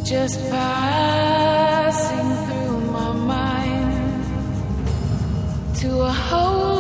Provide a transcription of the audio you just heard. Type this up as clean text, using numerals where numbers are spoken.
just passing through my mind to a whole